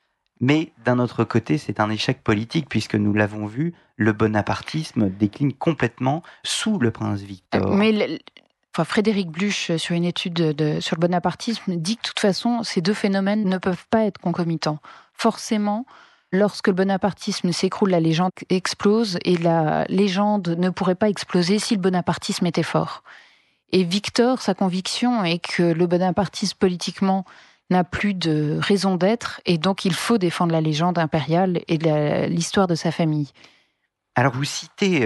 mais d'un autre côté, c'est un échec politique, puisque nous l'avons vu, le bonapartisme décline complètement sous le prince Victor. Frédéric Bluch, sur une étude sur le bonapartisme, dit que de toute façon, ces deux phénomènes ne peuvent pas être concomitants. Forcément, lorsque le bonapartisme s'écroule, la légende explose, et la légende ne pourrait pas exploser si le bonapartisme était fort. Et Victor, sa conviction est que le bonapartisme politiquement n'a plus de raison d'être, et donc il faut défendre la légende impériale et l'histoire de sa famille. Alors vous citez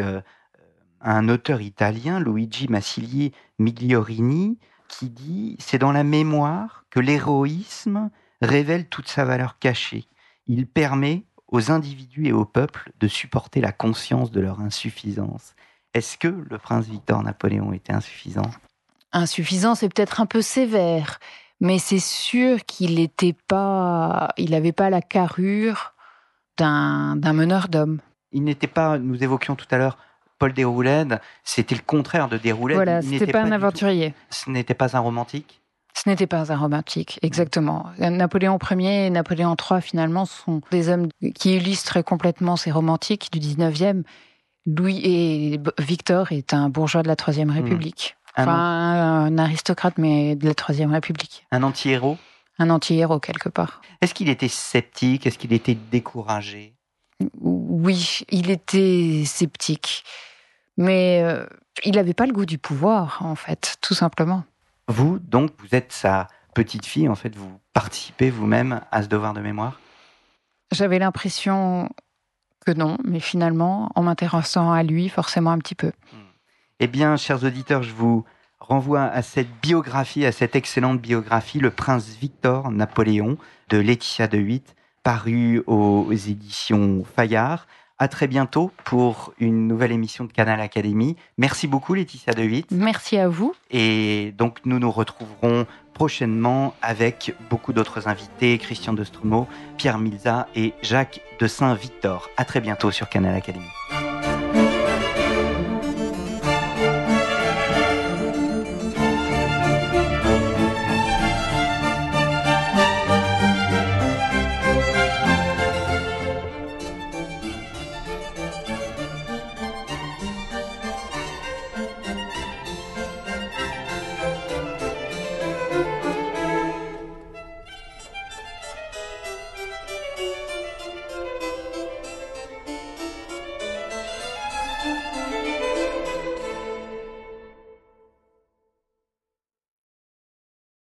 un auteur italien, Luigi Massili Migliorini, qui dit « C'est dans la mémoire que l'héroïsme révèle toute sa valeur cachée. Il permet aux individus et aux peuples de supporter la conscience de leur insuffisance. » Est-ce que le prince Victor Napoléon était insuffisant ? Insuffisant, c'est peut-être un peu sévère, mais c'est sûr qu'il n'avait pas la carrure d'un meneur d'hommes. Il n'était pas, nous évoquions tout à l'heure, Paul Déroulède, c'était le contraire de Déroulède. Voilà, c'était pas un aventurier. Ce n'était pas un romantique ? Ce n'était pas un romantique, exactement. Napoléon Ier et Napoléon III, finalement, sont des hommes qui illustrent complètement ces romantiques du 19e. Victor est un bourgeois de la Troisième République. Un aristocrate, mais de la Troisième République. Un anti-héros ? Un anti-héros, quelque part. Est-ce qu'il était sceptique ? Est-ce qu'il était découragé ? Oui, il était sceptique. Mais il n'avait pas le goût du pouvoir, en fait, tout simplement. Vous, donc, vous êtes sa petite fille, en fait, vous participez vous-même à ce devoir de mémoire ? J'avais l'impression que non, mais finalement, en m'intéressant à lui, forcément un petit peu. Eh bien, chers auditeurs, je vous renvoie à cette biographie, à cette excellente biographie, Le Prince Victor Napoléon, de Laetitia de Witt, paru aux éditions Fayard. À très bientôt pour une nouvelle émission de Canal Académie. Merci beaucoup Laetitia de Witt. Merci à vous. Et donc nous nous retrouverons prochainement avec beaucoup d'autres invités, Christian de Strumeau, Pierre Milza et Jacques de Saint-Victor. À très bientôt sur Canal Académie.